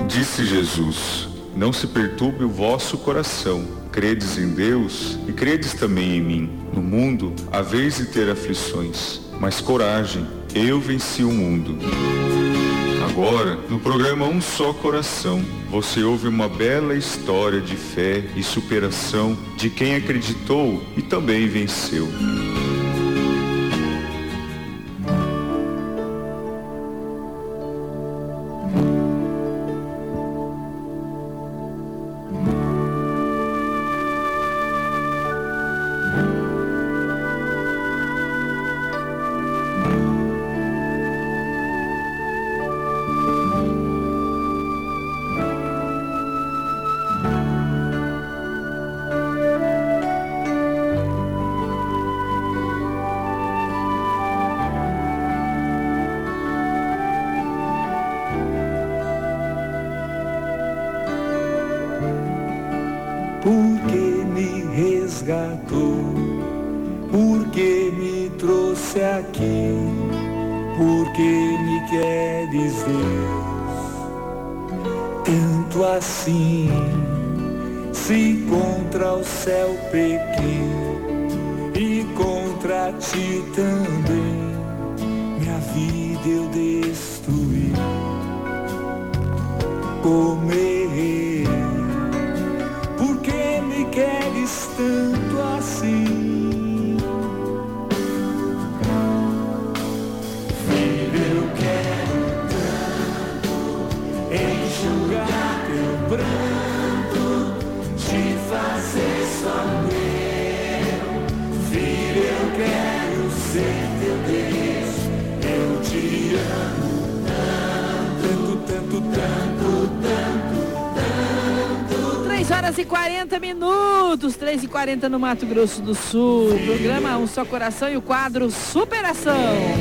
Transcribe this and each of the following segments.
Disse Jesus: não se perturbe o vosso coração. Credes em Deus e credes também em mim. No mundo haveis de ter aflições, mas coragem, eu venci o mundo. Agora, no programa Um Só Coração, você ouve uma bela história de fé e superação de quem acreditou e também venceu. Porque me resgatou, porque me trouxe aqui, porque me queres, Deus, tanto assim. Se contra o céu pequei e contra ti também, minha vida eu destruí, como errei. Porque me queres tanto assim? Filho, eu quero tanto enxugar teu pranto, te fazer só meu. Filho, eu quero ser teu Deus, eu te amo tanto, tanto, tanto, tanto. 3h40, 3h40 no Mato Grosso do Sul. O programa Um Só Coração e o quadro Superação.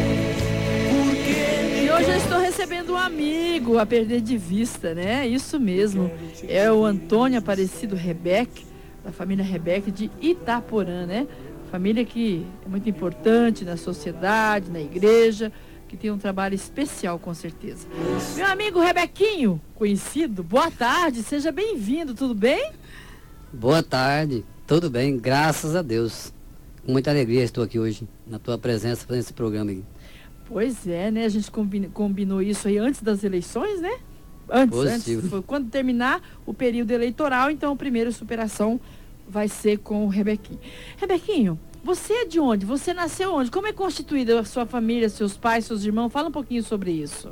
E hoje eu estou recebendo um amigo a perder de vista, né? Isso mesmo. É o Antônio Aparecido Rebeque, da família Rebeque de Itaporã, né? Família que é muito importante na sociedade, na igreja, que tem um trabalho especial, com certeza. Meu amigo Rebequinho, conhecido, boa tarde, seja bem-vindo, tudo bem? Boa tarde, tudo bem, graças a Deus. Com muita alegria estou aqui hoje, na tua presença, fazendo esse programa aí. Pois é, né, a gente combinou isso aí antes das eleições, né? Antes, foi quando terminar o período eleitoral, então a primeira superação vai ser com o Rebequinho. Rebequinho, você é de onde? Você nasceu onde? Como é constituída a sua família, seus pais, seus irmãos? Fala um pouquinho sobre isso.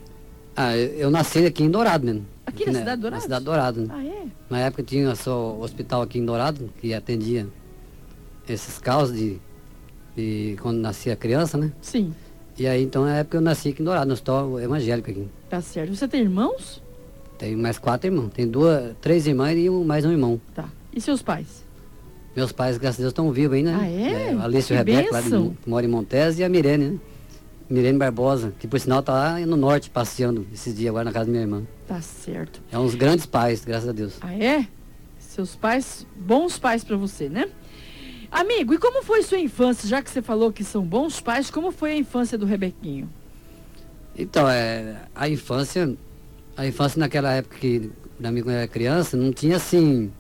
Eu nasci aqui em Dourado mesmo. Aqui na cidade de Dourado? Na cidade de Dourado. Né? Ah, é? Na época tinha só o hospital aqui em Dourado, que atendia esses casos de quando nascia criança, né? Sim. E aí, então, na época eu nasci aqui em Dourado, no hospital evangélico aqui. Tá certo. Você tem irmãos? Tenho mais 4 irmãos. Tem 3 irmãs e mais um irmão. Tá. E seus pais? Meus pais, graças a Deus, estão vivos aí, né? Ah, é? A Alice e o Rebeca, lá que mora em Montes, e a Mirene, né? Mirene Barbosa, que por sinal tá lá no norte passeando esses dias agora na casa da minha irmã. Tá certo. É uns grandes pais, graças a Deus. Ah, é? Seus pais, bons pais pra você, né? Amigo, e como foi sua infância? Já que você falou que são bons pais, como foi a infância do Rebequinho? Então, a infância naquela época que, na minha, quando eu era criança, não tinha assim,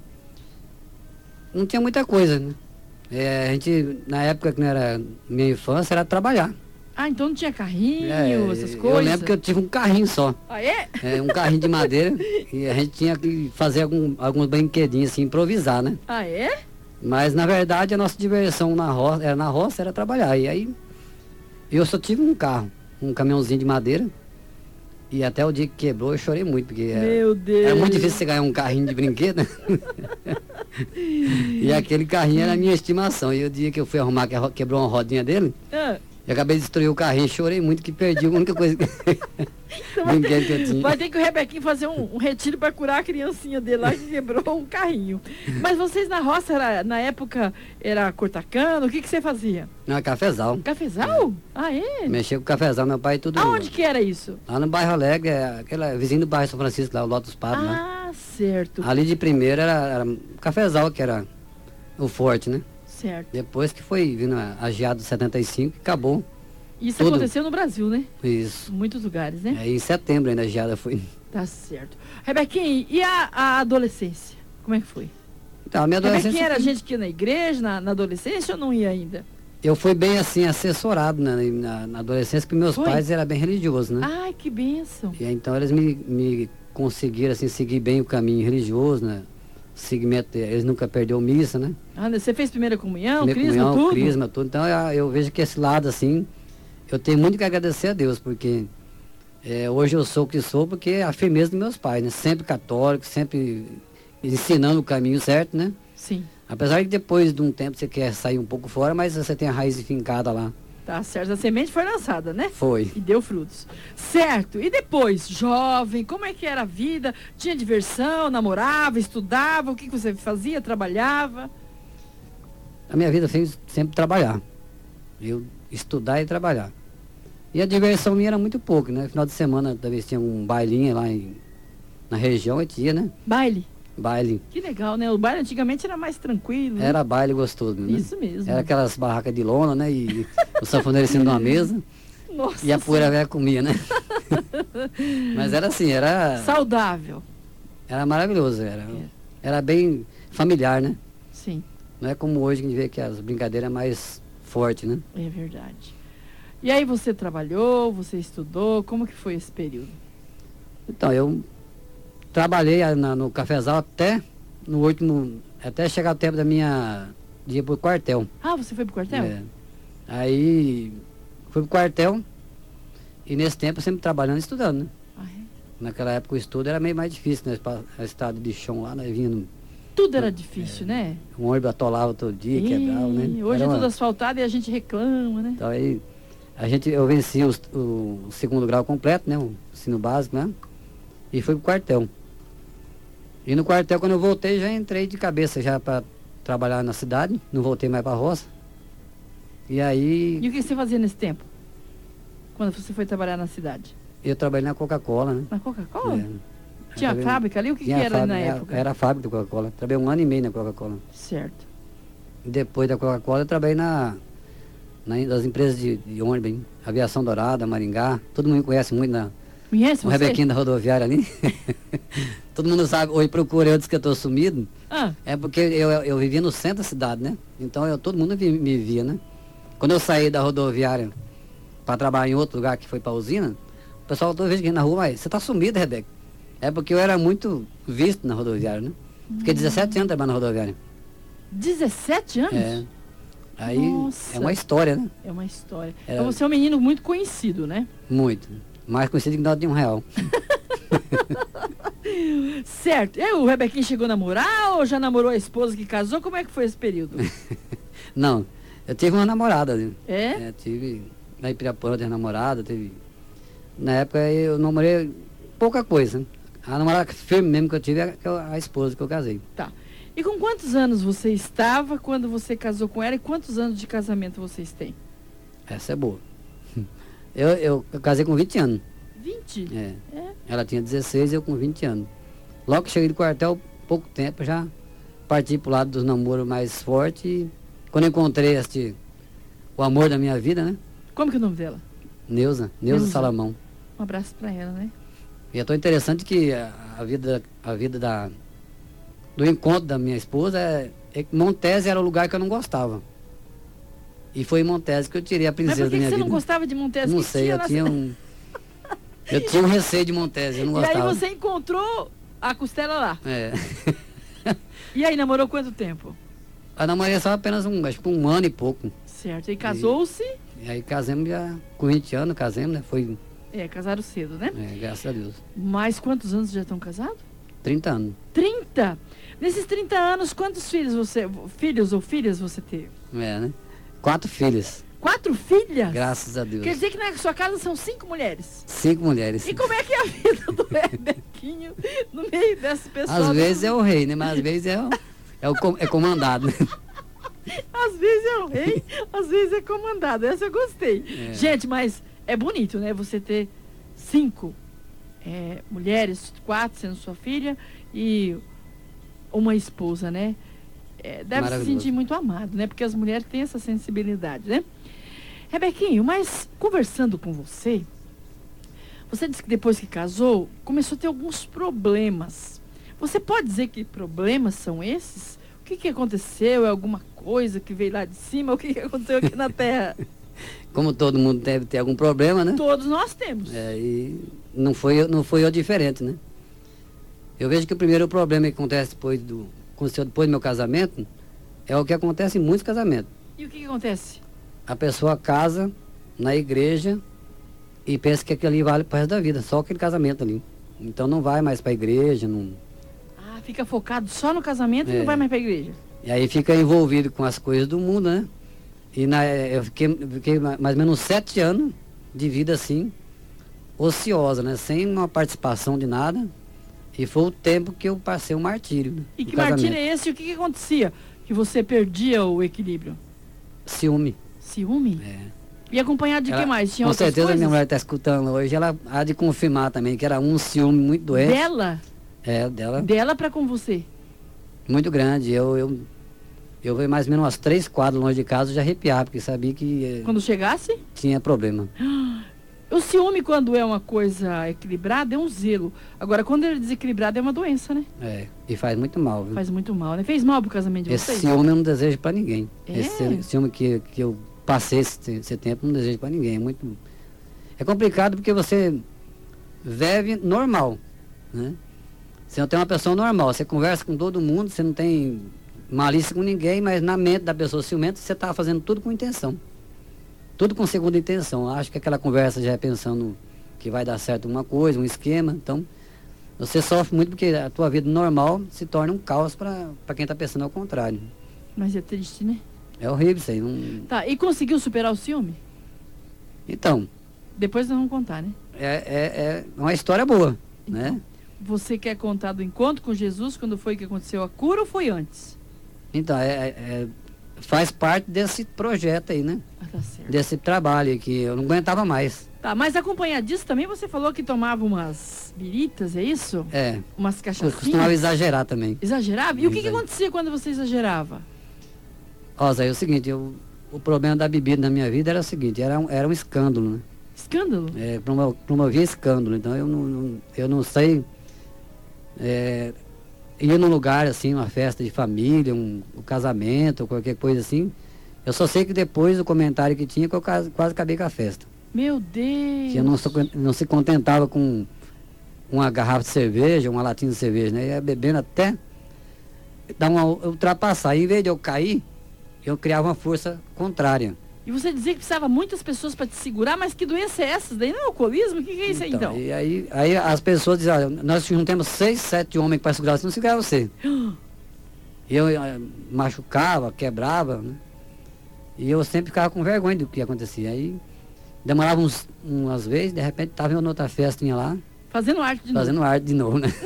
não tinha muita coisa, né? A gente, na época que não era minha infância, era trabalhar. Ah, então não tinha carrinho, essas coisas? Eu lembro que eu tive um carrinho só. Ah, é? Um carrinho de madeira, e a gente tinha que fazer alguns brinquedinhos assim, improvisar, né? Ah, é? Mas, na verdade, a nossa diversão na roça era trabalhar. E aí, eu só tive um carro, um caminhãozinho de madeira. E até o dia que quebrou, eu chorei muito, porque Meu Deus. Era muito difícil você ganhar um carrinho de brinquedo, né? E aquele carrinho era a minha estimação. E o dia que eu fui arrumar, que quebrou uma rodinha dele, eu acabei de destruir o carrinho, chorei muito que perdi a única coisa brinquedo que eu tinha. Vai ter que o Rebequinho fazer um retiro para curar a criancinha dele lá que quebrou o carrinho. Mas vocês na roça, na época, era cortacano? O que você fazia? Não, cafezal. Cafezal? Ah, é? Mexia com cafezal, meu pai tudo. Aonde que era isso? Lá no bairro Alegre, aquela vizinho do bairro São Francisco, lá, o Lotus Padre. Ah, certo. Ali de primeiro era cafezal, que era o forte, né? Certo. Depois que foi vindo a geada do 75, acabou. Isso Tudo. aconteceu no Brasil, né? Isso. Em muitos lugares, né? Aí em setembro ainda a geada foi. Tá certo. Rebequinha, e a adolescência? Como é que foi? Então, a minha adolescência. Rebequinha era gente que ia na igreja, na adolescência, ou não ia ainda? Eu fui bem assim, assessorado na adolescência, porque meus Foi? pais eram bem religiosos, né? Ai, que bênção. E aí, então eles me conseguiram assim, seguir bem o caminho religioso, né? Segmento, eles nunca perderam missa, né? Ah, você fez primeira comunhão, Primeira crisma, comunhão, tudo? crisma, tudo. Então eu vejo que esse lado assim, eu tenho muito que agradecer a Deus, porque hoje eu sou o que sou, porque é a firmeza dos meus pais, né? Sempre católicos, sempre ensinando o caminho certo, né? Sim. Apesar que depois de um tempo você quer sair um pouco fora, mas você tem a raiz fincada lá. Tá certo. A semente foi lançada, né? Foi. E deu frutos. Certo. E depois, jovem, como é que era a vida? Tinha diversão, namorava, estudava? O que você fazia? Trabalhava? A minha vida foi sempre trabalhar. Eu estudar e trabalhar. E a diversão minha era muito pouco, né? Final de semana, talvez tinha um bailinho lá na região, e tinha, né? Baile. Baile. Que legal, né? O baile antigamente era mais tranquilo. Né? Era baile gostoso, né? Isso mesmo. Era aquelas barracas de lona, né? E o sanfoneiro em cima de uma mesa. Nossa E a poeira velha comia, né? Mas era assim, saudável. Era maravilhoso. Era bem familiar, né? Sim. Não é como hoje que a gente vê que as brincadeiras é mais forte, né? É verdade. E aí você trabalhou, você estudou, como que foi esse período? Então, eu trabalhei no cafezal até chegar o tempo da minha de ir pro quartel. Ah, você foi pro quartel? É. Aí fui pro quartel e nesse tempo eu sempre trabalhando e estudando, né? Ah, é? Naquela época o estudo era meio mais difícil, né? A estrada de chão lá, nós vinha Tudo era difícil, né? um ônibus atolava todo dia, quebrava, né? Hoje Era é tudo asfaltado e a gente reclama, né? Então aí eu venci o segundo grau completo, né? O ensino básico, né? E fui pro quartel. E no quartel, quando eu voltei, já entrei de cabeça já para trabalhar na cidade, não voltei mais para a roça. E aí E o que você fazia nesse tempo? Quando você foi trabalhar na cidade? eu trabalhei na Coca-Cola, né? Na Coca-Cola? É. Tinha Trabalhei- fábrica ali? O que tinha era ali na fábrica, época? Era a fábrica da Coca-Cola. Trabalhei 1 ano e meio na Coca-Cola. Certo. Depois da Coca-Cola, eu trabalhei das empresas de ônibus, hein? Aviação Dourada, Maringá. Todo mundo conhece muito Conhece o você? Rebequinho da rodoviária ali. Todo mundo sabe, hoje procura eu, diz que eu tô sumido. Ah, É porque eu vivia no centro da cidade, né? Então todo mundo me via, né? Quando eu saí da rodoviária para trabalhar em outro lugar que foi para a usina, o pessoal toda vez que ia na rua, mas você tá sumido, Rebeca. É porque eu era muito visto na rodoviária, né? Fiquei 17 anos trabalhando na rodoviária. 17 anos? É. Aí Nossa. é uma história, né? É uma história. Era- Então você é um menino muito conhecido, né? Muito. Mais conhecido que nota de R$1. Certo. E o Rebequinho chegou a namorar ou já namorou a esposa que casou? Como é que foi esse período? Não, eu tive uma namorada, né? É? Tive na Ipirapuã, teve namorada, teve... Na época eu namorei pouca coisa, né? A namorada firme mesmo que eu tive é a esposa que eu casei. Tá. E com quantos anos você estava quando você casou com ela e quantos anos de casamento vocês têm? Essa é boa. Eu casei com 20 anos. 20? É. É. Ela tinha 16 e eu com 20 anos. Logo que cheguei do quartel, pouco tempo, já parti pro lado dos namoros mais fortes. E quando eu encontrei o amor da minha vida, né? Como que é o nome dela? Neuza Neuza. Salamão. Um abraço pra ela, né? E é tão interessante que a vida do encontro da minha esposa é que Montese era o lugar que eu não gostava. E foi em Montese que eu tirei a Mas princesa por da que minha você vida. não gostava de Montese? Não Que sei, tinha eu lá- tinha eu tinha um receio de Montese, eu não E aí gostava. você encontrou a costela lá. É. E aí namorou quanto tempo? A namorei só apenas acho que 1 ano e pouco. Certo. E casou-se? E aí casamos já com 20 anos, casamos, né? Foi, Casaram cedo, né? graças a Deus, Mas quantos anos já estão casados? 30 anos. 30! Nesses 30 anos, quantos filhos ou filhas você teve? É, né? 4 filhas, 4 filhas? graças a Deus. Quer dizer que na sua casa são 5 mulheres. 5 mulheres. E como é que é a vida do Rebequinho no meio desse pessoal? Às vezes é o rei, né? Mas às vezes é comandado, né? Às vezes é o rei, às vezes é comandado. Essa eu gostei. É. Gente, mas é bonito, né? Você ter 5 mulheres, 4 sendo sua filha e uma esposa, né? Deve se Maravilhoso. sentir muito amado, né? Porque as mulheres têm essa sensibilidade, né? Rebequinho, mas conversando com você, você disse que depois que casou, começou a ter alguns problemas. Você pode dizer que problemas são esses? O que aconteceu? É alguma coisa que veio lá de cima? O que aconteceu aqui na Terra? Como todo mundo deve ter algum problema, né? Todos nós temos. E não foi eu diferente, né? Eu vejo que o primeiro problema que aconteceu depois do meu casamento é o que acontece em muitos casamentos. E o que acontece? A pessoa casa na igreja e pensa que aquilo ali vale para o resto da vida, só aquele casamento ali. Então não vai mais para a igreja, não... Ah, fica focado só no casamento e não vai mais para a igreja. E aí fica envolvido com as coisas do mundo, né? E eu fiquei mais ou menos 7 anos de vida assim, ociosa, né? Sem uma participação de nada. E foi o tempo que eu passei um martírio. Né? E que martírio é esse? E o que acontecia? Que você perdia o equilíbrio? Ciúme. Ciúme? É. E acompanhado de que mais? Tinha com outras certeza coisas? A minha mulher está escutando hoje, ela há de confirmar também que era um ciúme muito doente. Dela? É, dela. Dela para com você? Muito grande. Eu vi mais ou menos umas 3 quadras longe de casa, eu já arrepiava, porque sabia que... Quando chegasse? Tinha problema. O ciúme, quando é uma coisa equilibrada, é um zelo. Agora, quando ele é desequilibrado, é uma doença, né? É, e faz muito mal, viu? Faz muito mal, né? Fez mal pro casamento de vocês? Esse ciúme eu não desejo pra ninguém. É? Esse ciúme que eu passei esse tempo, não desejo pra ninguém. É complicado porque você vive normal, né? Você não tem uma pessoa normal, você conversa com todo mundo, você não tem malícia com ninguém, mas na mente da pessoa ciumenta, você tá fazendo tudo com intenção. Tudo com segunda intenção. Acho que aquela conversa já é pensando que vai dar certo uma coisa, um esquema. Então, você sofre muito porque a tua vida normal se torna um caos para quem está pensando ao contrário. Mas é triste, né? É horrível isso aí. Não... Tá, e conseguiu superar o ciúme? Então... Depois nós vamos contar, né? É uma história boa, então, né? Você quer contar do encontro com Jesus, quando foi que aconteceu a cura ou foi antes? Então, faz parte desse projeto aí, né? Ah, tá certo. Desse trabalho aí, que eu não aguentava mais. Tá, mas acompanhado disso também você falou que tomava umas biritas, é isso? É. Umas Eu cachaçinhas? costumava exagerar também. Exagerava? E o que acontecia quando você exagerava? Ó, Zé, é o seguinte, o problema da bebida na minha vida era o seguinte, era um escândalo, né? Escândalo? Promovia escândalo, então eu não sei... ir num lugar assim, uma festa de família, um casamento, ou qualquer coisa assim, eu só sei que depois o comentário que tinha, que eu quase acabei com a festa. Meu Deus! Que eu não se contentava com uma garrafa de cerveja, uma latinha de cerveja, né? Eu ia bebendo até dar uma ultrapassar. E em vez de eu cair, eu criava uma força contrária. E você dizia que precisava muitas pessoas para te segurar, mas que doença é essa? Daí não é alcoolismo? O que é isso aí, então? E aí as pessoas dizem, olha, nós juntamos 6, 7 homens para segurar, se não segurar você. E eu machucava, quebrava, né? E eu sempre ficava com vergonha do que acontecia. Aí demorava umas vezes, de repente estava em outra festinha lá. Fazendo arte de novo. Fazendo arte de novo, né?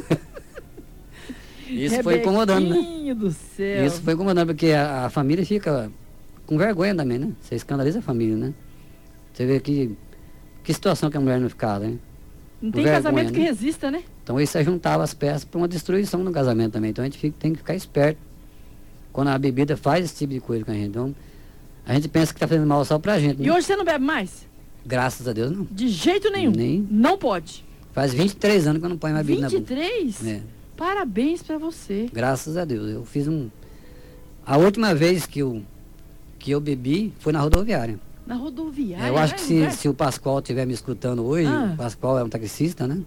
Isso foi incomodando, né? Do céu. Isso foi incomodando, porque a família fica com vergonha também, né? Você escandaliza a família, né? Você vê que situação que a mulher não ficava, né? Não tem vergonha, casamento que né? resista, né? Então isso aí juntava as peças para uma destruição no casamento também. Então a gente tem que ficar esperto quando a bebida faz esse tipo de coisa com a gente. Então a gente pensa que está fazendo mal só pra gente, né? E hoje você não bebe mais? Graças a Deus não. De jeito nenhum? Nem. Não pode? Faz 23 anos que eu não ponho mais bebida na boca. 23? É. Parabéns pra você. Graças a Deus. Eu fiz A última vez que eu bebi foi na rodoviária. Na rodoviária? Eu acho que se o Pascoal estiver me escutando hoje, o Pascoal é um taxista, né?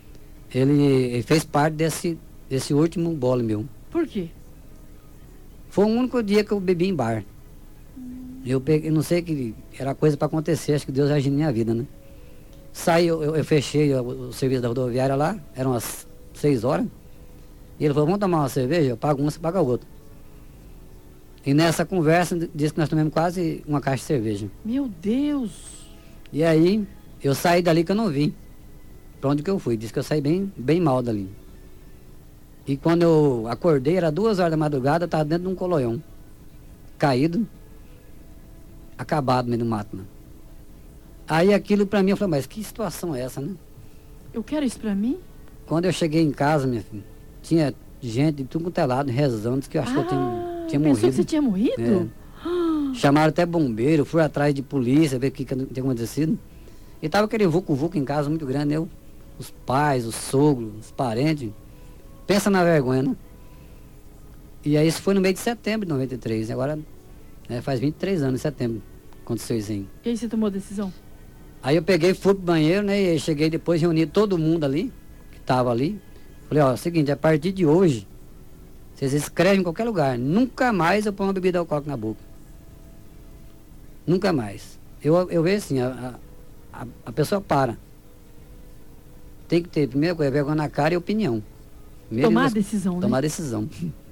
Ele fez parte desse último bolo meu. Por quê? Foi o único dia que eu bebi em bar. Eu não sei que era coisa para acontecer, acho que Deus agiu na minha vida, né? Saí, eu fechei o serviço da rodoviária lá, eram umas 6 horas. E ele falou, vamos tomar uma cerveja? Eu pago uma, você paga outra. E nessa conversa, disse que nós tomamos quase uma caixa de cerveja. Meu Deus! E aí, eu saí dali que eu não vi. Pra onde que eu fui? Disse que eu saí bem mal dali. E quando eu acordei, era 2 horas da madrugada, eu estava dentro de um coloião. Caído, acabado no meio do mato, né? Aí aquilo pra mim, eu falei, mas que situação é essa, né? Eu quero isso pra mim? Quando eu cheguei em casa, minha filha, tinha gente de tudo quanto é lado rezando, que eu acho que eu tinha pensou morrido. que você tinha morrido? Chamaram até bombeiro, fui atrás de polícia, ver o que tinha acontecido. E tava aquele vucu-vucu em casa muito grande, né? Os pais, os sogros, os parentes. Pensa na vergonha, né? E aí isso foi no mês de setembro de 93. E agora faz 23 anos, em setembro, aconteceu isso aí. E aí você tomou a decisão? Aí eu peguei, fui pro banheiro, né? E aí cheguei depois, reuni todo mundo ali, que tava ali. Falei, ó, é o seguinte, a partir de hoje, vocês escrevem em qualquer lugar, nunca mais eu ponho uma bebida alcoólica na boca. Nunca mais. Eu vejo assim, a pessoa para. Tem que ter, primeira coisa, vergonha na cara e opinião. Tomar a decisão, né? Tomar a decisão.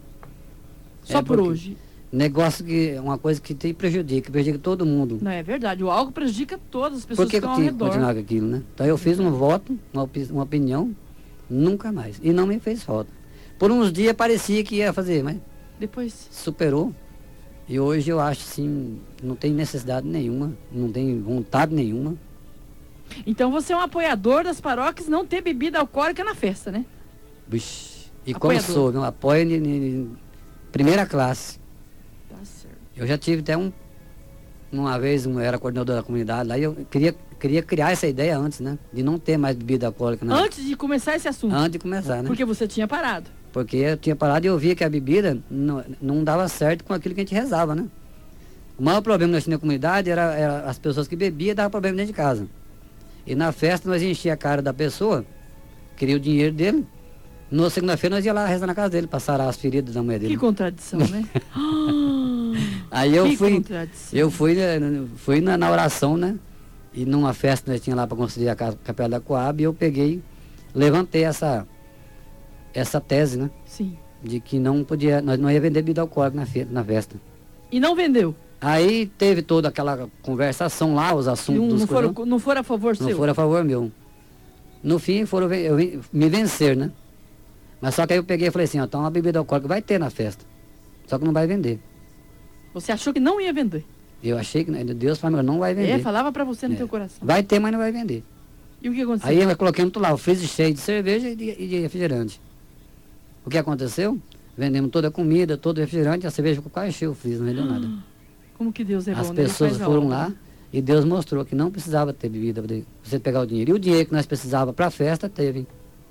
Só por hoje. Negócio que é uma coisa que te prejudica todo mundo. Não, é verdade. O álcool prejudica todas as pessoas que estão ao redor. Por que eu continuar com aquilo, né? Então eu fiz um voto, uma opinião, nunca mais. E não me fez falta. Por uns dias parecia que ia fazer, mas depois superou. E hoje eu acho assim, não tem necessidade nenhuma, não tem vontade nenhuma. Então você é um apoiador das paróquias não ter bebida alcoólica na festa, né? Vixe, e apoiador. Como sou, eu apoio em primeira classe. Tá certo. Eu já tive até uma vez, eu era coordenador da comunidade lá, e eu queria criar essa ideia antes, né? De não ter mais bebida alcoólica. Antes de começar esse assunto? Antes de começar, né? Porque você tinha parado. Porque eu tinha parado e eu via que a bebida não dava certo com aquilo que a gente rezava, né? O maior problema que nós tínhamos na comunidade era as pessoas que bebiam e davam problema dentro de casa. E na festa nós enchia a cara da pessoa, queria o dinheiro dele. Na segunda-feira nós ia lá rezar na casa dele, para sarar as feridas da mulher dele. Que contradição, né? Aí eu fui na oração, né? E numa festa nós tínhamos lá para construir a capela da Coab, e eu peguei, levantei essa tese, né? Sim. De que nós não ia vender bebida alcoólica na festa. E não vendeu? Aí teve toda aquela conversação lá, os assuntos não foram a favor seu? Não foram a favor meu. No fim, me vencer, né? Mas só que aí eu peguei e falei assim, ó, então uma bebida alcoólica vai ter na festa. Só que não vai vender. Você achou que não ia vender? Eu achei que Deus falou, não vai vender. Falava pra você no teu coração. Vai ter, mas não vai vender. E o que aconteceu? Aí eu coloquei tudo lá, o freezer cheio de cerveja e de refrigerante. O que aconteceu? Vendemos toda a comida, todo o refrigerante, a cerveja ficou quase cheia, o freezer, não vendeu nada. Como que Deus é bom, As pessoas foram lá e Deus mostrou que não precisava ter bebida para você pegar o dinheiro. E o dinheiro que nós precisávamos para a festa, teve.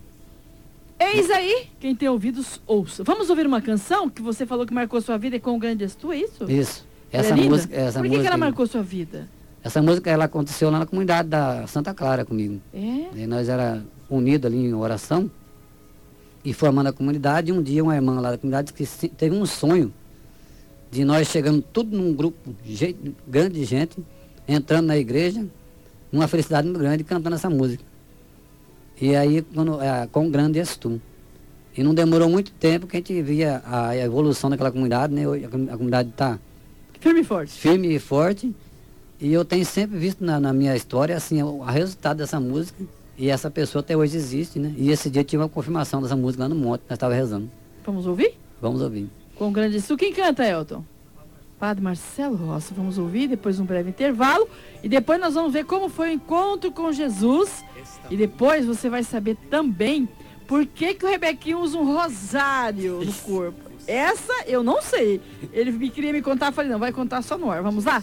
Eis aí, quem tem ouvidos, ouça. Vamos ouvir uma canção que você falou que marcou sua vida, e Quão Grande És Tu, é isso? Isso. Essa música. Por que ela marcou sua vida? Essa música, ela aconteceu lá na comunidade da Santa Clara comigo. E nós era unidos ali em oração e formando a comunidade. E um dia uma irmã lá da comunidade que teve um sonho de nós chegando tudo num grupo grande de gente, entrando na igreja, numa felicidade muito grande, cantando essa música. E aí, Quão Grande És Tu. E não demorou muito tempo que a gente via a evolução daquela comunidade, né? A comunidade está firme e forte. Firme e forte. E eu tenho sempre visto na minha história, assim, o resultado dessa música. E essa pessoa até hoje existe, né? E esse dia tive uma confirmação dessa música lá no monte, nós estávamos rezando. Vamos ouvir? Vamos ouvir. Quão Grande És Tu. Quem canta, Elton? Padre Marcelo Rossi. Vamos ouvir, depois um breve intervalo. E depois nós vamos ver como foi o encontro com Jesus. E depois você vai saber também por que o Rebequinho usa um rosário no corpo. Essa eu não sei. Ele queria me contar, eu falei, não, vai contar só no ar. Vamos lá?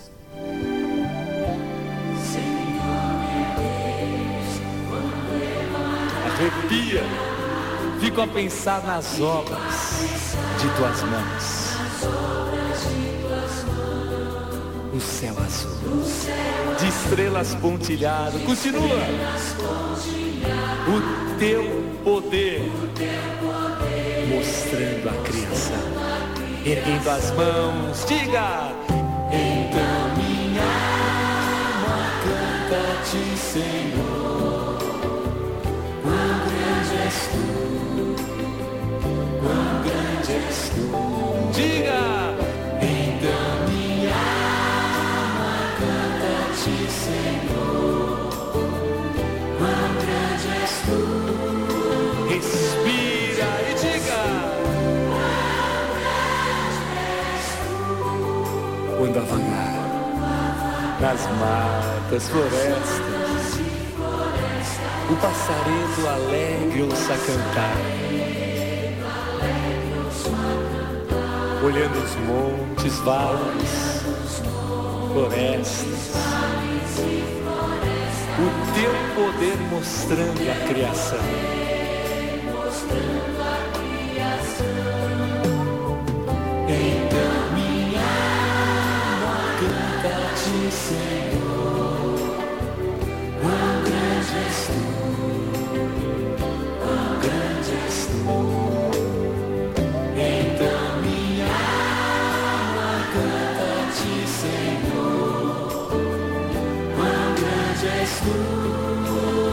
Arrepia. Fico a pensar nas obras de tuas mãos. O céu azul, de estrelas pontilhado. Continua. O teu poder, mostrando a criação. Erguendo as mãos, diga. Então minha alma canta-te, Senhor. Quão grande és tu, quão grande és tu. Diga. Então minha alma canta-te, Senhor. Quão grande és tu. Respira e diga. Quão grande és tu. Quando a vagar nas matas, florestas, o passarinho alegre ouça cantar, olhando os montes, vales, florestas. O teu poder mostrando a criação. Então minha alma canta-te, Senhor. Quão grande és tu, quão grande és tu. Então minha alma canta-te, Senhor. Quão grande és tu.